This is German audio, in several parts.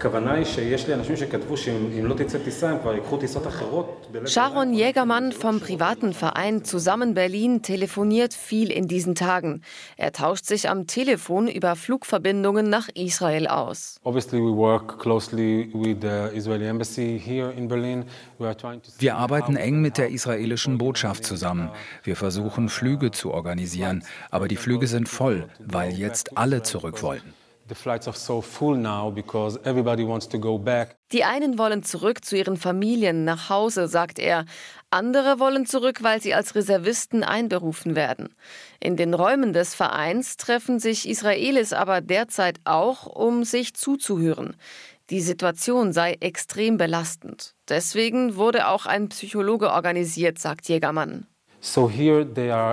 Sharon Jägermann vom privaten Verein Zusammen Berlin telefoniert viel in diesen Tagen. Er tauscht sich am Telefon über Flugverbindungen nach Israel aus. Wir arbeiten eng mit der israelischen Botschaft zusammen. Wir versuchen, Flüge zu organisieren. Aber die Flüge sind voll, weil jetzt alle zurück wollen. Die einen wollen zurück zu ihren Familien nach Hause, sagt er. Andere wollen zurück, weil sie als Reservisten einberufen werden. In den Räumen des Vereins treffen sich Israelis aber derzeit auch, um sich zuzuhören. Die Situation sei extrem belastend. Deswegen wurde auch ein Psychologe organisiert, sagt Jägermann. Hier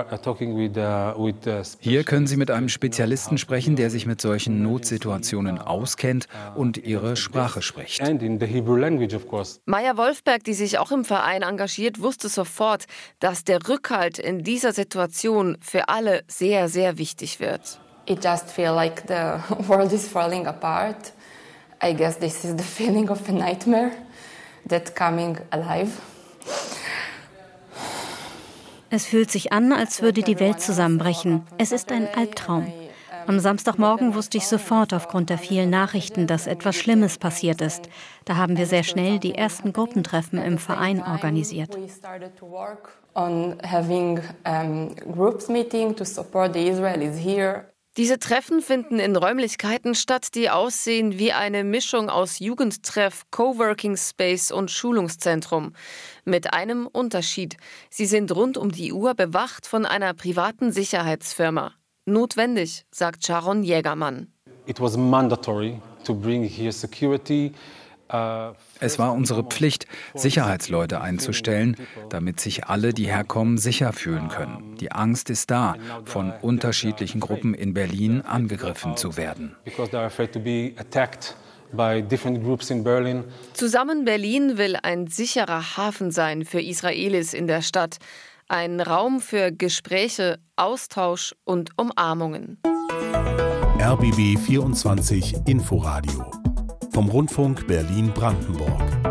können Sie mit einem Spezialisten sprechen, der sich mit solchen Notsituationen auskennt und Ihre Sprache spricht. Maya Wolfberg, die sich auch im Verein engagiert, wusste sofort, dass der Rückhalt in dieser Situation für alle sehr, sehr wichtig wird. It just feels like the world is falling apart. I guess this is the feeling of a nightmare that's coming alive. Es fühlt sich an, als würde die Welt zusammenbrechen. Es ist ein Albtraum. Am Samstagmorgen wusste ich sofort aufgrund der vielen Nachrichten, dass etwas Schlimmes passiert ist. Da haben wir sehr schnell die ersten Gruppentreffen im Verein organisiert. Diese Treffen finden in Räumlichkeiten statt, die aussehen wie eine Mischung aus Jugendtreff, Coworking Space und Schulungszentrum. Mit einem Unterschied. Sie sind rund um die Uhr bewacht von einer privaten Sicherheitsfirma. Notwendig, sagt Sharon Jägermann. It was mandatory to bring here security. Es war unsere Pflicht, Sicherheitsleute einzustellen, damit sich alle, die herkommen, sicher fühlen können. Die Angst ist da, von unterschiedlichen Gruppen in Berlin angegriffen zu werden. Zusammen Berlin will ein sicherer Hafen sein für Israelis in der Stadt. Ein Raum für Gespräche, Austausch und Umarmungen. RBB 24 Inforadio vom Rundfunk Berlin-Brandenburg.